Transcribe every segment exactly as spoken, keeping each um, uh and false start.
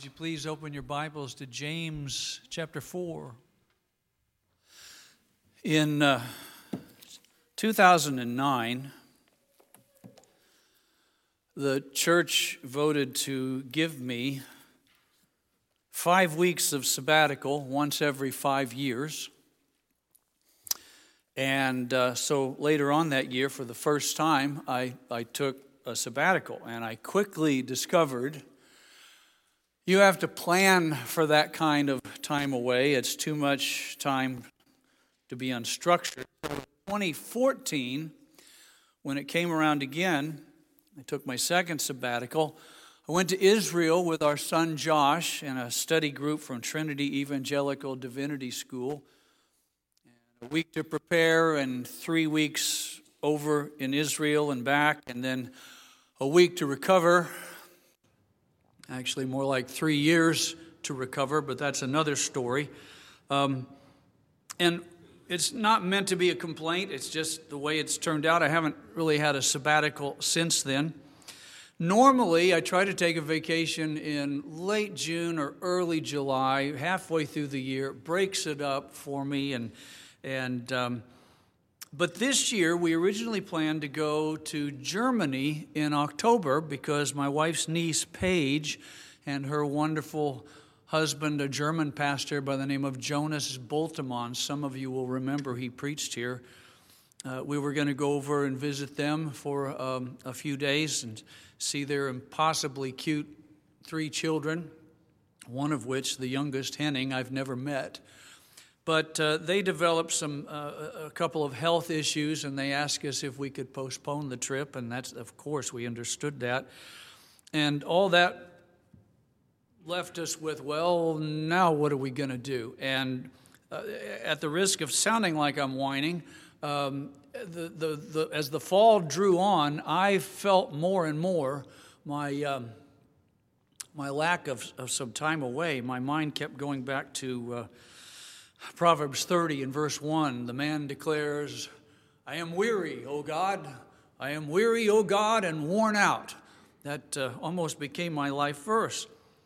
Would you please open your Bibles to James chapter four? In uh, two thousand nine, the church voted to give me five weeks of sabbatical once every five years. And uh, so later on that year, for the first time, I, I took a sabbatical. And I quickly discovered you have to plan for that kind of time away. It's too much time to be unstructured. So in twenty fourteen, when it came around again, I took my second sabbatical. I went to Israel with our son Josh and a study group from Trinity Evangelical Divinity School. And a week to prepare and three weeks over in Israel and back, and then a week to recover. Actually, more like three years to recover, but that's another story. Um, and it's not meant to be a complaint. It's just the way it's turned out. I haven't really had a sabbatical since then. Normally, I try to take a vacation in late June or early July, halfway through the year. It breaks it up for me. And, and um, But this year, we originally planned to go to Germany in October because my wife's niece, Paige, and her wonderful husband, a German pastor by the name of Jonas Boltemon. Some of you will remember he preached here. Uh, we were going to go over and visit them for um, a few days and see their impossibly cute three children, one of which, the youngest, Henning, I've never met. But uh, they developed some uh, a couple of health issues, and they asked us if we could postpone the trip, and that's, of course, we understood that. And all that left us with, well, now what are we going to do? And uh, at the risk of sounding like I'm whining, um, the, the, the, as the fall drew on, I felt more and more my um, my lack of, of some time away. My mind kept going back to Uh, Proverbs thirty and verse one, the man declares, I am weary, O God, I am weary, O God, and worn out. That uh, almost became my life verse.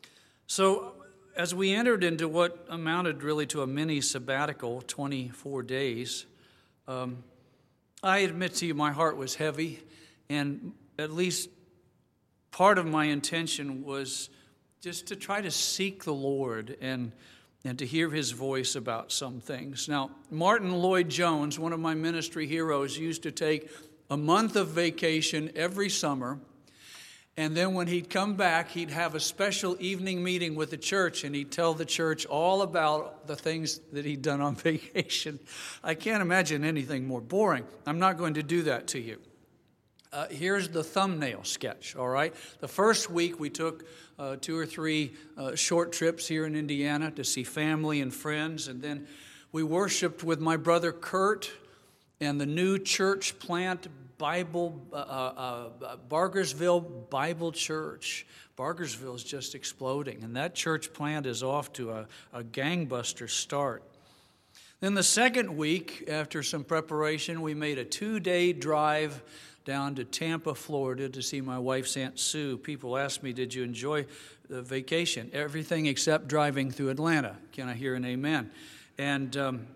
So as we entered into what amounted really to a mini sabbatical, twenty-four days, um, I admit to you my heart was heavy, and at least part of my intention was just to try to seek the Lord and and to hear his voice about some things. Now, Martin Lloyd-Jones, one of my ministry heroes, used to take a month of vacation every summer, and then when he'd come back, he'd have a special evening meeting with the church, and he'd tell the church all about the things that he'd done on vacation. I can't imagine anything more boring. I'm not going to do that to you. Uh, here's the thumbnail sketch, all right? The first week we took uh, two or three uh, short trips here in Indiana to see family and friends, and then we worshiped with my brother Kurt and the new church plant, Bible, uh, uh, Bargersville Bible Church. Bargersville is just exploding, and that church plant is off to a, a gangbuster start. Then the second week, after some preparation, we made a two-day drive down to Tampa, Florida to see my wife's Aunt Sue. People asked me, did you enjoy the vacation? Everything except driving through Atlanta. Can I hear an amen? And um,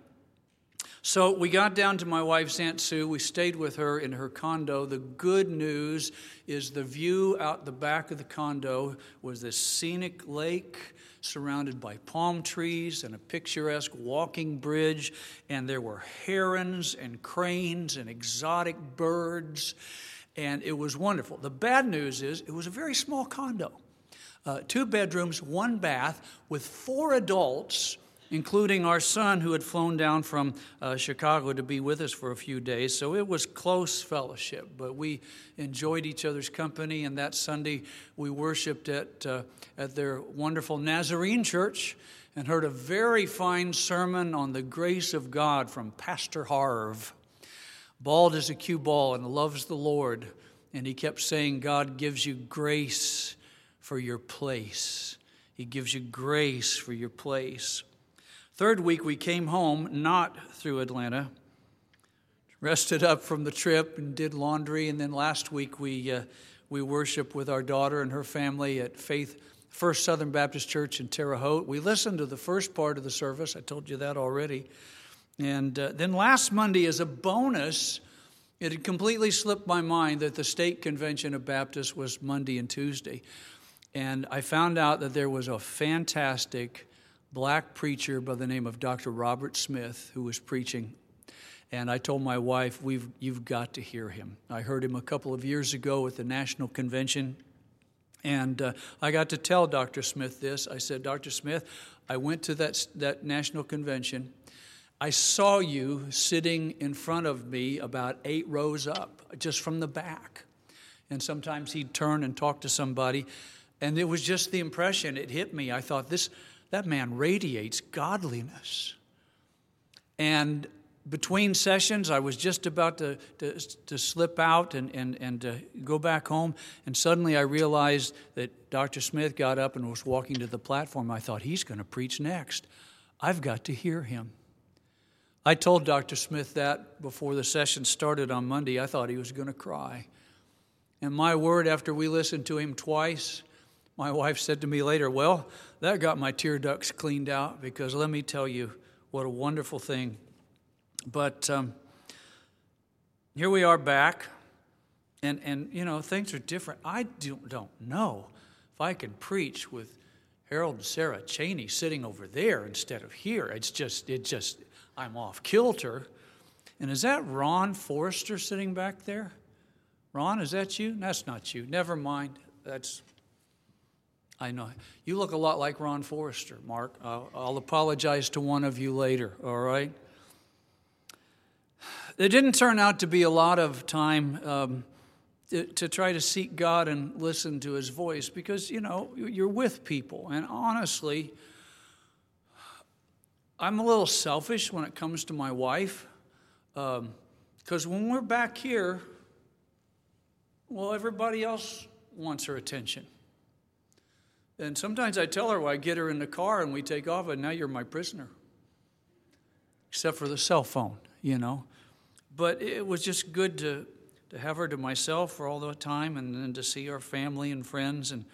so we got down to my wife's Aunt Sue. We stayed with her in her condo. The good news is the view out the back of the condo was this scenic lake surrounded by palm trees and a picturesque walking bridge, and there were herons and cranes and exotic birds, and it was wonderful. The bad news is it was a very small condo, uh, two bedrooms, one bath, with four adults, including our son who had flown down from uh, Chicago to be with us for a few days. So it was close fellowship, but we enjoyed each other's company. And that Sunday we worshiped at uh, at their wonderful Nazarene church and heard a very fine sermon on the grace of God from Pastor Harv. Bald as a cue ball and loves the Lord. And he kept saying, God gives you grace for your place. He gives you grace for your place. Third week, we came home, not through Atlanta, rested up from the trip and did laundry. And then last week, we uh, we worshiped with our daughter and her family at Faith First Southern Baptist Church in Terre Haute. We listened to the first part of the service. I told you that already. And uh, then last Monday, as a bonus, it had completely slipped my mind that the State Convention of Baptists was Monday and Tuesday. And I found out that there was a fantastic black preacher by the name of Doctor Robert Smith who was preaching. And I told my wife, We've, you've got to hear him. I heard him a couple of years ago at the National Convention. And uh, I got to tell Doctor Smith this. I said, Doctor Smith, I went to that, that National Convention. I saw you sitting in front of me about eight rows up, just from the back. And sometimes he'd turn and talk to somebody. And it was just the impression, it hit me. I thought, this that man radiates godliness. And between sessions, I was just about to, to, to slip out and, and, and to go back home. And suddenly I realized that Doctor Smith got up and was walking to the platform. I thought, he's going to preach next. I've got to hear him. I told Doctor Smith that before the session started on Monday. I thought he was going to cry. And my word, after we listened to him twice, my wife said to me later, well, that got my tear ducts cleaned out, because let me tell you what a wonderful thing. But um, here we are back, and, and you know, things are different. I don't, don't know if I can preach with Harold and Sarah Cheney sitting over there instead of here. It's just, it just, I'm off kilter. And is that Ron Forrester sitting back there? Ron, is that you? That's not you. Never mind. That's, I know. You look a lot like Ron Forrester, Mark. I'll, I'll apologize to one of you later, all right? It didn't turn out to be a lot of time um, to, to try to seek God and listen to his voice, because, you know, you're with people. And honestly, I'm a little selfish when it comes to my wife, because um, when we're back here, well, everybody else wants her attention. And sometimes I tell her, well, I get her in the car and we take off, and now you're my prisoner. Except for the cell phone, you know. But it was just good to, to have her to myself for all the time, and then to see our family and friends. And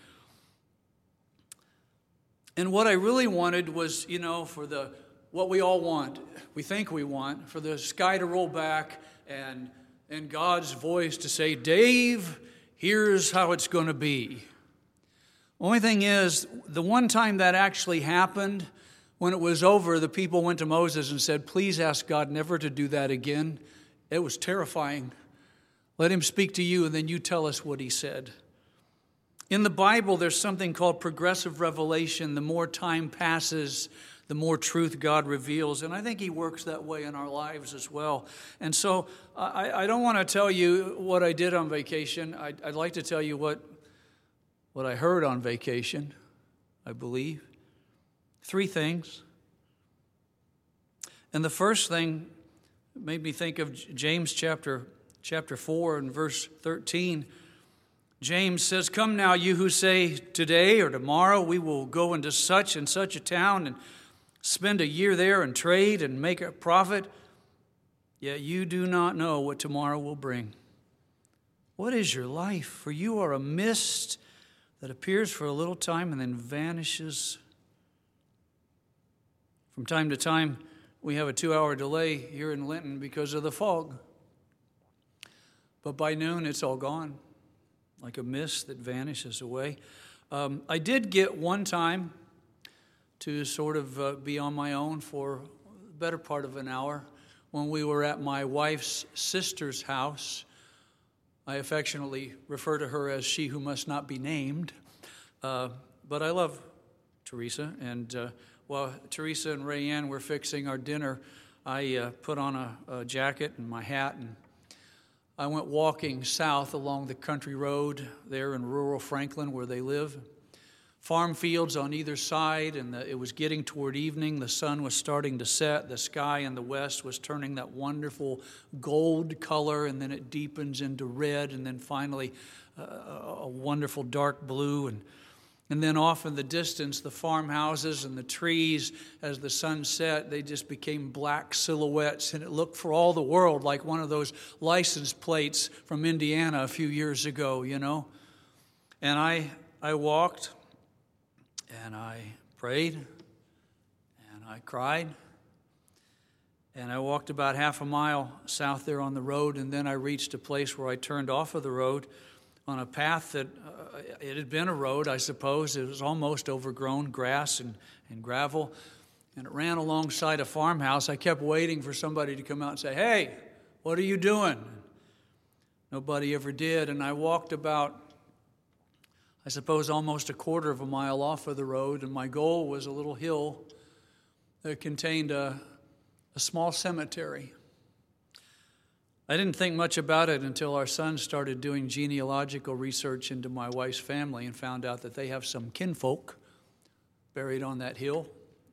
and what I really wanted was, you know, for the what we all want, we think we want, for the sky to roll back and and God's voice to say, Dave, here's how it's going to be. Only thing is, the one time that actually happened, when it was over, the people went to Moses and said, please ask God never to do that again. It was terrifying. Let him speak to you, and then you tell us what he said. In the Bible, there's something called progressive revelation. The more time passes, the more truth God reveals. And I think he works that way in our lives as well. And so I, I don't want to tell you what I did on vacation. I'd, I'd like to tell you what, what I heard on vacation, I believe. Three things. And the first thing made me think of James chapter, chapter four and verse thirteen. James says, come now, you who say today or tomorrow we will go into such and such a town and spend a year there and trade and make a profit, yet you do not know what tomorrow will bring. What is your life? For you are a mist that appears for a little time and then vanishes. From time to time, we have a two-hour delay here in Linton because of the fog. But by noon, it's all gone, like a mist that vanishes away. Um, I did get one time to sort of uh, be on my own for the better part of an hour when we were at my wife's sister's house. I affectionately refer to her as she who must not be named. Uh, but I love Teresa, and uh, while Teresa and Rayanne were fixing our dinner, I uh, put on a, a jacket and my hat, and I went walking south along the country road there in rural Franklin where they live. Farm fields on either side, and the, it was getting toward evening. The sun was starting to set. The sky in the west was turning that wonderful gold color, and then it deepens into red, and then finally uh, a wonderful dark blue. And And then off in the distance, the farmhouses and the trees, as the sun set, they just became black silhouettes. And it looked for all the world like one of those license plates from Indiana a few years ago, you know. And I I walked, And I prayed, and I cried, and I walked about half a mile south there on the road, and then I reached a place where I turned off of the road on a path that uh, it had been a road, I suppose. It was almost overgrown, grass and, and gravel, and it ran alongside a farmhouse. I kept waiting for somebody to come out and say, "Hey, what are you doing?" Nobody ever did, and I walked about, I suppose, almost a quarter of a mile off of the road, and my goal was a little hill that contained a, a small cemetery. I didn't think much about it until our son started doing genealogical research into my wife's family and found out that they have some kinfolk buried on that hill.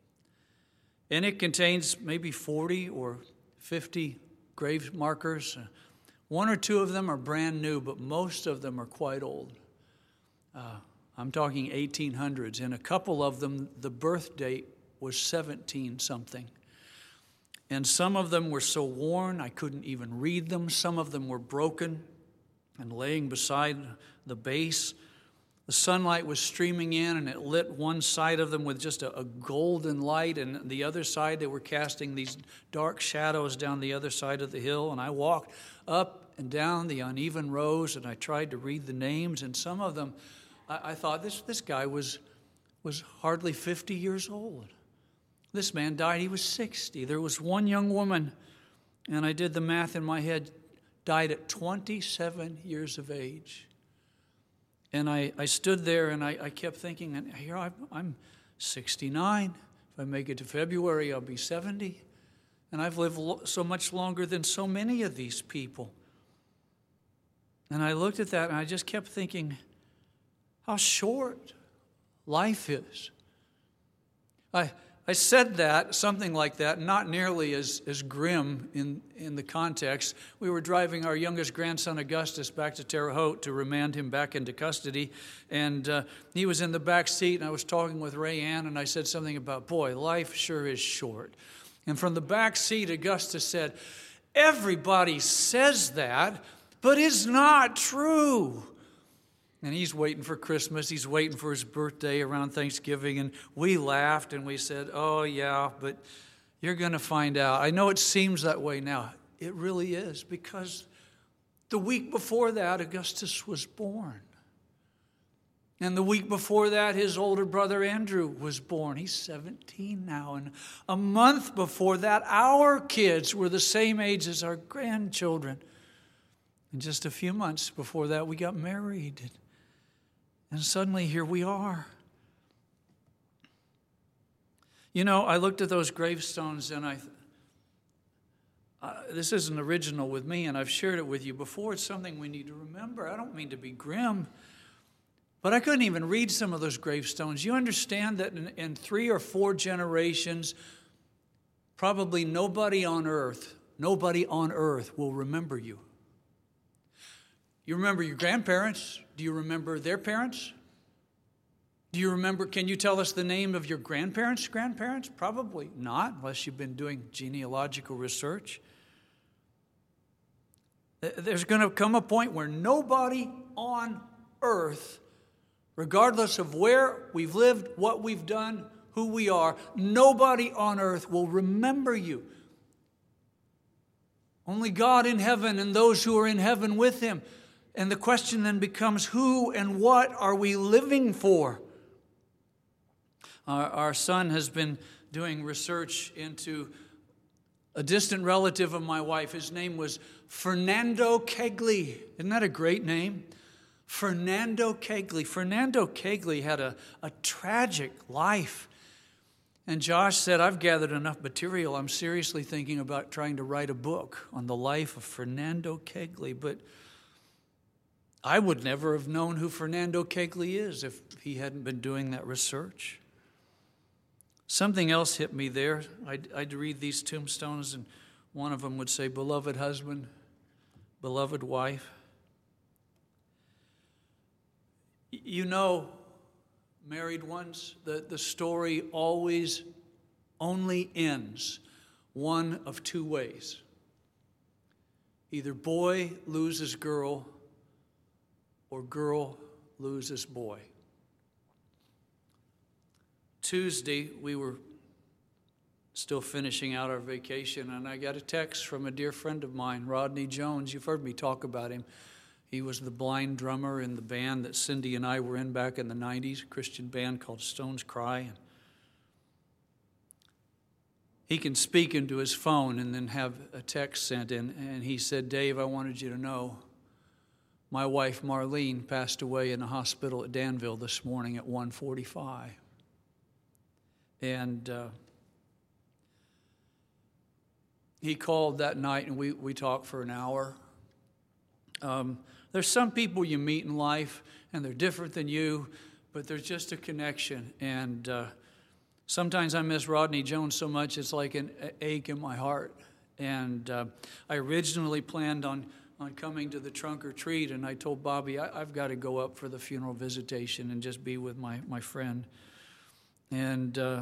And it contains maybe forty or fifty grave markers. One or two of them are brand new, but most of them are quite old. Uh, I'm talking eighteen hundreds, and a couple of them, the birth date was seventeen something. And some of them were so worn I couldn't even read them. Some of them were broken and laying beside the base. The sunlight was streaming in, and it lit one side of them with just a, a golden light, and the other side they were casting these dark shadows down the other side of the hill. And I walked up and down the uneven rows, and I tried to read the names, and some of them I, I thought this, this guy was, was hardly fifty years old. This man died, he was sixty. There was one young woman, and I did the math in my head, died at twenty-seven years of age. And I, I stood there and I, I kept thinking, and here I'm, I'm sixty-nine. If I make it to February, I'll be seventy. And I've lived lo- so much longer than so many of these people. And I looked at that and I just kept thinking how short life is. I I said that, something like that, not nearly as, as grim in, in the context. We were driving our youngest grandson, Augustus, back to Terre Haute to remand him back into custody. And uh, he was in the back seat, and I was talking with Ray Ann, and I said something about, boy, life sure is short. And from the back seat, Augustus said, everybody says that, but it's not true. And he's waiting for Christmas. He's waiting for his birthday around Thanksgiving. And we laughed and we said, oh, yeah, but you're going to find out. I know it seems that way now. It really is, because the week before that, Augustus was born. And the week before that, his older brother Andrew was born. He's seventeen now. And a month before that, our kids were the same age as our grandchildren. And just a few months before that, we got married. And suddenly, here we are. You know, I looked at those gravestones and I, uh, this isn't original with me, and I've shared it with you before. It's something we need to remember. I don't mean to be grim, but I couldn't even read some of those gravestones. You understand that in, in three or four generations, probably nobody on earth, nobody on earth will remember you. You remember your grandparents. Do you remember their parents? Do you remember, can you tell us the name of your grandparents' grandparents? Probably not, unless you've been doing genealogical research. There's going to come a point where nobody on earth, regardless of where we've lived, what we've done, who we are, nobody on earth will remember you. Only God in heaven and those who are in heaven with him. And the question then becomes, who and what are we living for? Our, our son has been doing research into a distant relative of my wife. His name was Fernando Kegley. Isn't that a great name? Fernando Kegley. Fernando Kegley had a, a tragic life. And Josh said, I've gathered enough material. I'm seriously thinking about trying to write a book on the life of Fernando Kegley. But I would never have known who Fernando Kegley is if he hadn't been doing that research. Something else hit me there. I'd, I'd read these tombstones, and one of them would say, beloved husband, beloved wife. You know, married ones, the, the story always only ends one of two ways. Either boy loses girl, or girl loses boy. Tuesday, we were still finishing out our vacation, and I got a text from a dear friend of mine, Rodney Jones. You've heard me talk about him. He was the blind drummer in the band that Cindy and I were in back in the nineties, a Christian band called Stones Cry. And he can speak into his phone and then have a text sent in, and he said, Dave, I wanted you to know my wife Marlene passed away in a hospital at Danville this morning at one forty-five. And uh, he called that night, and we, we talked for an hour. Um, there's some people you meet in life, and they're different than you, but there's just a connection. And uh, sometimes I miss Rodney Jones so much, it's like an ache in my heart. And uh, I originally planned on, on coming to the trunk or treat, and I told Bobby, I, I've got to go up for the funeral visitation and just be with my, my friend. And uh,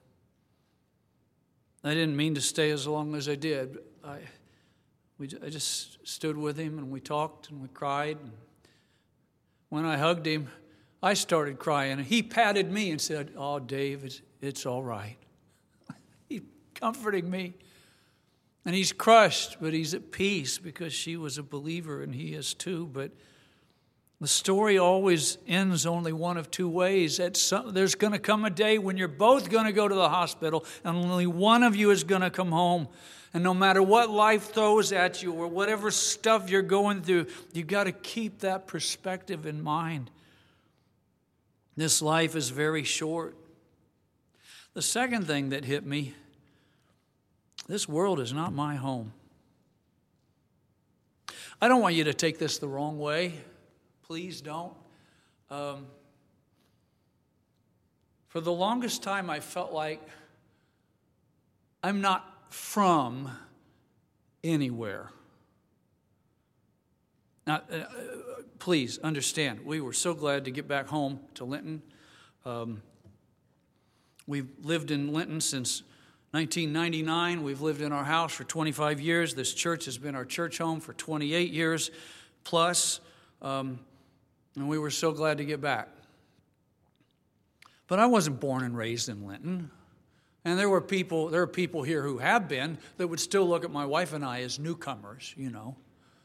I didn't mean to stay as long as I did. I, we, I just stood with him, and we talked, and we cried. And when I hugged him, I started crying. And he patted me and said, oh, Dave, it's, it's all right. He's comforting me. And he's crushed, but he's at peace because she was a believer, and he is too. But the story always ends only one of two ways. At some, there's going to come a day when you're both going to go to the hospital, and only one of you is going to come home. And no matter what life throws at you or whatever stuff you're going through, you've got to keep that perspective in mind. This life is very short. The second thing that hit me, this world is not my home. I don't want you to take this the wrong way. Please don't. Um, for the longest time, I felt like I'm not from anywhere. Now, uh, please understand, we were so glad to get back home to Linton. Um, we've lived in Linton since nineteen ninety-nine. We've lived in our house for twenty-five years. This church has been our church home for twenty-eight years plus. Um, and we were so glad to get back. But I wasn't born and raised in Linton. And there were people, there are people here who have been that would still look at my wife and I as newcomers, you know.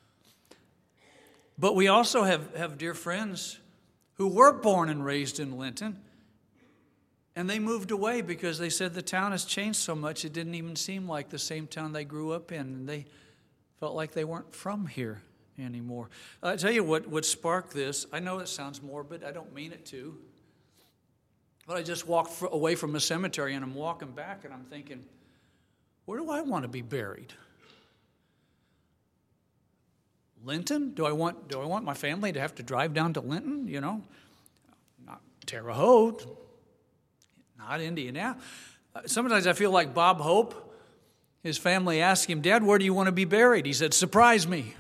But we also have, have dear friends who were born and raised in Linton. And they moved away because they said the town has changed so much it didn't even seem like the same town they grew up in. And they felt like they weren't from here anymore. I'll tell you what would spark this. I know it sounds morbid. I don't mean it to. But I just walked away from a cemetery, and I'm walking back, and I'm thinking, where do I want to be buried? Linton? Do I want do I want my family to have to drive down to Linton? You know, not Terre Haute, not Indiana. Sometimes I feel like Bob Hope. His family asked him, Dad, where do you want to be buried? He said, surprise me.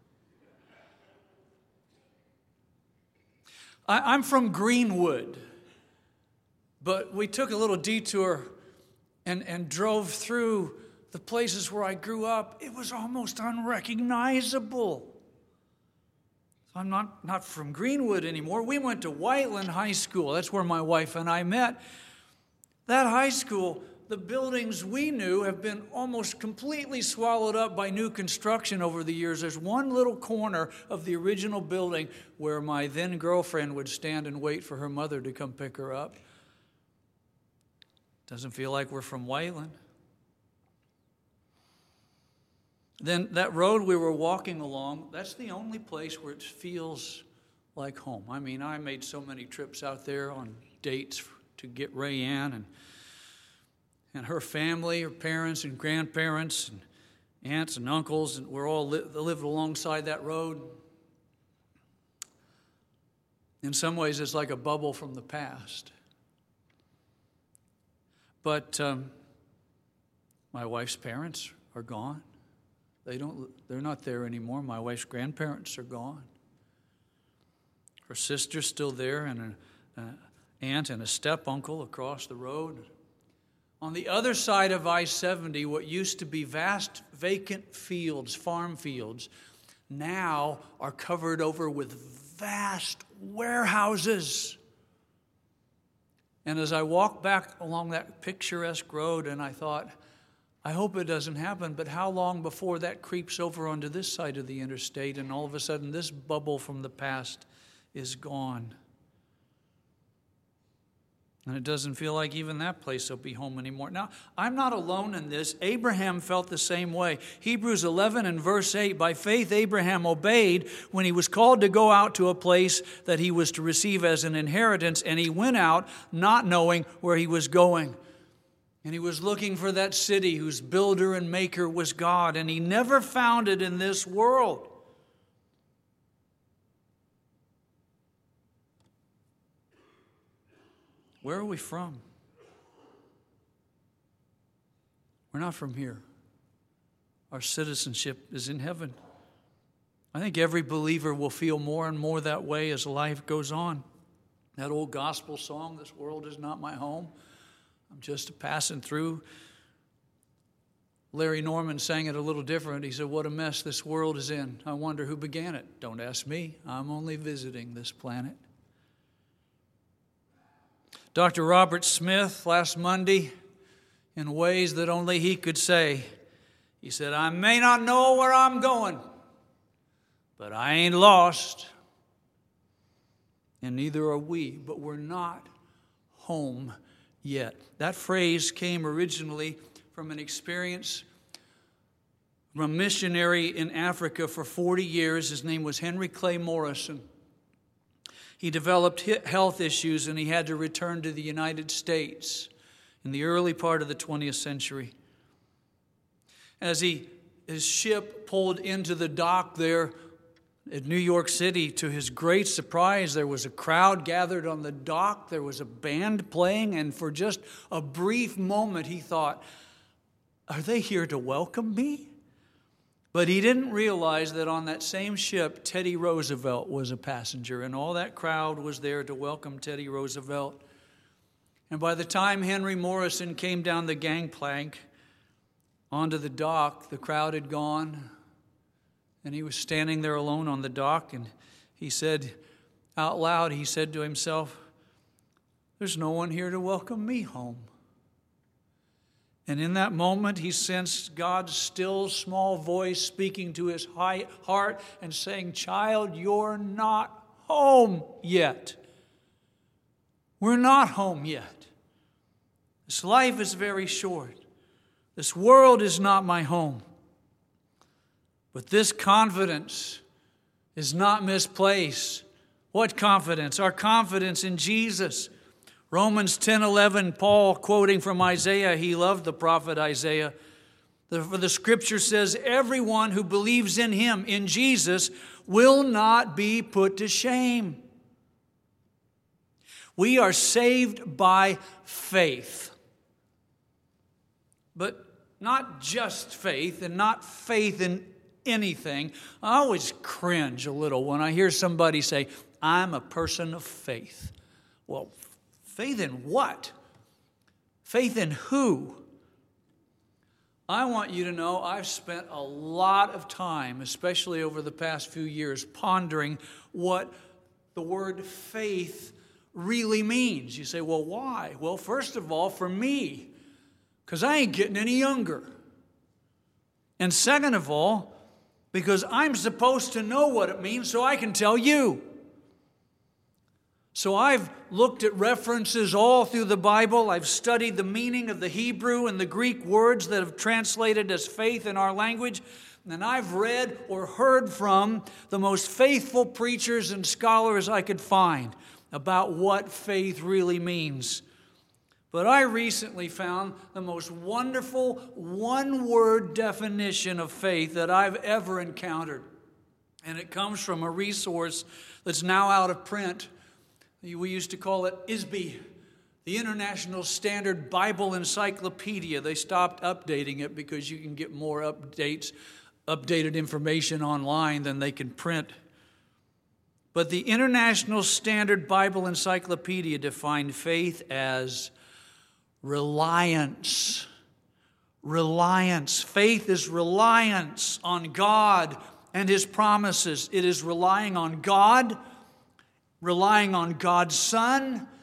I, I'm from Greenwood. But we took a little detour and, and drove through the places where I grew up. It was almost unrecognizable. So I'm not, not from Greenwood anymore. We went to Whiteland High School. That's where my wife and I met. That high school, the buildings we knew have been almost completely swallowed up by new construction over the years. There's one little corner of the original building where my then girlfriend would stand and wait for her mother to come pick her up. Doesn't feel like we're from Whiteland. Then that road we were walking along, that's the only place where it feels like home. I mean, I made so many trips out there on dates to get Rayanne and, and her family, her parents and grandparents and aunts and uncles, and we're all li- lived alongside that road. In some ways, it's like a bubble from the past. But um, my wife's parents are gone. They don't, they're not there anymore. My wife's grandparents are gone. Her sister's still there, and an aunt and a step-uncle across the road. On the other side of I seventy, what used to be vast vacant fields, farm fields, now are covered over with vast warehouses. And as I walked back along that picturesque road, and I thought, I hope it doesn't happen, but how long before that creeps over onto this side of the interstate, and all of a sudden this bubble from the past is gone. And it doesn't feel like even that place will be home anymore. Now, I'm not alone in this. Abraham felt the same way. Hebrews eleven and verse eight, by faith Abraham obeyed when he was called to go out to a place that he was to receive as an inheritance, and he went out not knowing where he was going. And he was looking for that city whose builder and maker was God, and he never found it in this world. Where are we from? We're not from here. Our citizenship is in heaven. I think every believer will feel more and more that way as life goes on. That old gospel song, "This world is not my home. I'm just passing through." Larry Norman sang it a little different. He said, "What a mess this world is in. I wonder who began it. Don't ask me. I'm only visiting this planet." Doctor Robert Smith, last Monday, in ways that only he could say, he said, "I may not know where I'm going, but I ain't lost. And neither are we, but we're not home yet." That phrase came originally from an experience from a missionary in Africa for forty years. His name was Henry Clay Morrison. He developed health issues and he had to return to the United States in the early part of the twentieth century. As he, his ship pulled into the dock there at New York City, to his great surprise, there was a crowd gathered on the dock. There was a band playing, and for just a brief moment he thought, "Are they here to welcome me?" But he didn't realize that on that same ship, Teddy Roosevelt was a passenger, and all that crowd was there to welcome Teddy Roosevelt. And by the time Henry Morrison came down the gangplank onto the dock, the crowd had gone, and he was standing there alone on the dock, and he said out loud, he said to himself, "There's no one here to welcome me home." And in that moment, he sensed God's still small voice speaking to his heart and saying, "Child, you're not home yet. We're not home yet. This life is very short. This world is not my home." But this confidence is not misplaced. What confidence? Our confidence in Jesus. Romans ten eleven, Paul quoting from Isaiah, he loved the prophet Isaiah. For the scripture says, "Everyone who believes in him, in Jesus, will not be put to shame." We are saved by faith. But not just faith, and not faith in anything. I always cringe a little when I hear somebody say, "I'm a person of faith." Well, faith in what? Faith in who? I want you to know I've spent a lot of time, especially over the past few years, pondering what the word faith really means. You say, well, why? Well, first of all, for me, because I ain't getting any younger. And second of all, because I'm supposed to know what it means so I can tell you. So I've looked at references all through the Bible. I've studied the meaning of the Hebrew and the Greek words that have translated as faith in our language. And I've read or heard from the most faithful preachers and scholars I could find about what faith really means. But I recently found the most wonderful one-word definition of faith that I've ever encountered. And it comes from a resource that's now out of print. We used to call it I S B, the International Standard Bible Encyclopedia. They stopped updating it because you can get more updates, updated information online than they can print. But the International Standard Bible Encyclopedia defined faith as reliance. Reliance. Faith is reliance on God and His promises. It is relying on God, relying on God's Son,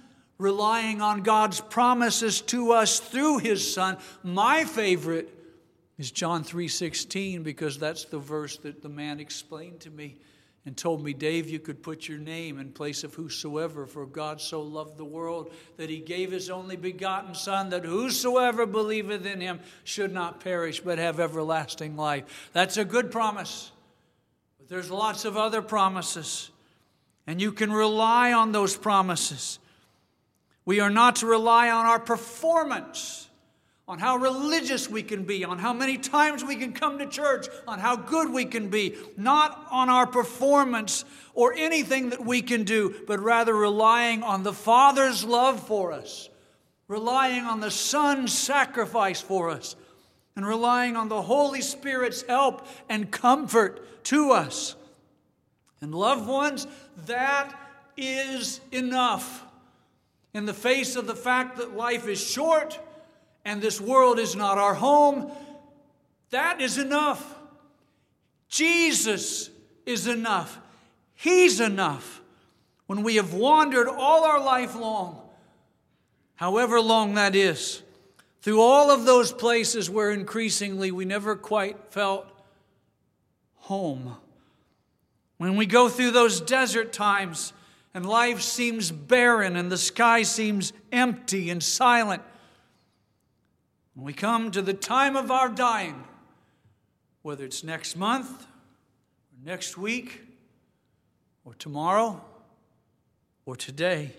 relying on God's promises to us through His Son. My favorite is John three sixteen, because that's the verse that the man explained to me and told me, Dave, you could put your name in place of whosoever, for God so loved the world that He gave His only begotten Son, that whosoever believeth in Him should not perish but have everlasting life. That's a good promise. But there's lots of other promises, and you can rely on those promises. We are not to rely on our performance, on how religious we can be, on how many times we can come to church, on how good we can be, not on our performance or anything that we can do, but rather relying on the Father's love for us, relying on the Son's sacrifice for us, and relying on the Holy Spirit's help and comfort to us. And loved ones, that is enough. In the face of the fact that life is short, and this world is not our home, that is enough. Jesus is enough. He's enough. When we have wandered all our life long, however long that is, through all of those places where increasingly we never quite felt home. When we go through those desert times and life seems barren and the sky seems empty and silent, when we come to the time of our dying, whether it's next month, or next week, or tomorrow, or today,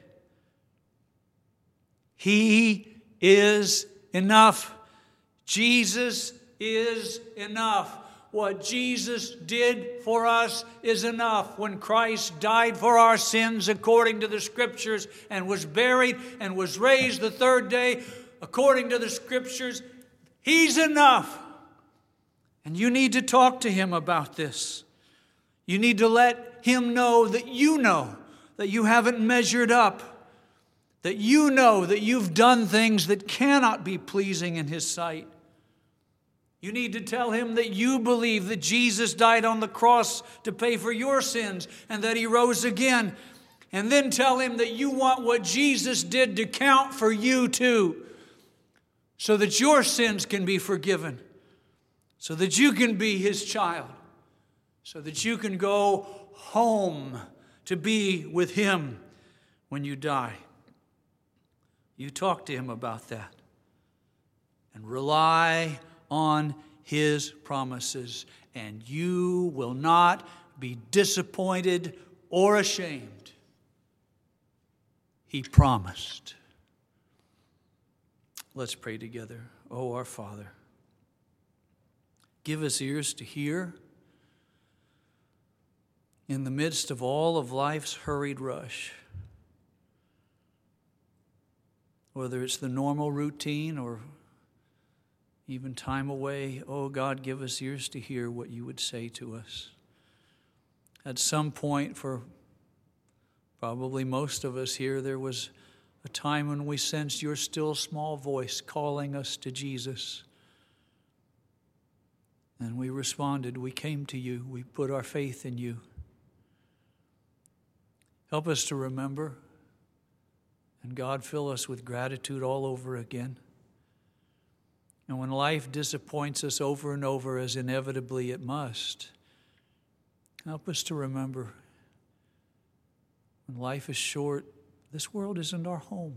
He is enough. Jesus is enough. What Jesus did for us is enough. When Christ died for our sins according to the Scriptures and was buried and was raised the third day, according to the Scriptures, He's enough. And you need to talk to Him about this. You need to let Him know that you know that you haven't measured up, that you know that you've done things that cannot be pleasing in His sight. You need to tell Him that you believe that Jesus died on the cross to pay for your sins and that He rose again. And then tell Him that you want what Jesus did to count for you too, so that your sins can be forgiven, so that you can be His child, so that you can go home to be with Him when you die. You talk to Him about that and rely on His promises, and you will not be disappointed or ashamed. He promised. Let's pray together. Oh, our Father, give us ears to hear in the midst of all of life's hurried rush. Whether it's the normal routine or even time away, oh God, give us ears to hear what you would say to us. At some point, for probably most of us here, there was a time when we sensed your still small voice calling us to Jesus. And we responded. We came to you. We put our faith in you. Help us to remember. And God, fill us with gratitude all over again. And when life disappoints us over and over, as inevitably it must, help us to remember, when life is short, this world isn't our home.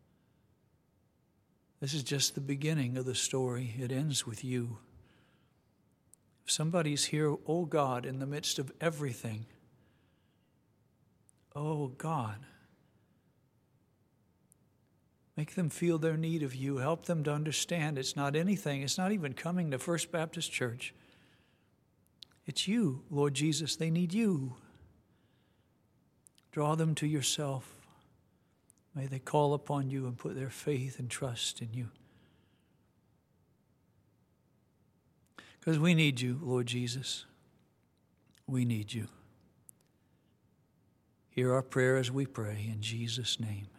This is just the beginning of the story. It ends with you. If somebody's here, oh God, in the midst of everything, oh God, make them feel their need of you. Help them to understand it's not anything. It's not even coming to First Baptist Church. It's you, Lord Jesus. They need you. Draw them to yourself. May they call upon you and put their faith and trust in you. Because we need you, Lord Jesus. We need you. Hear our prayer as we pray in Jesus' name.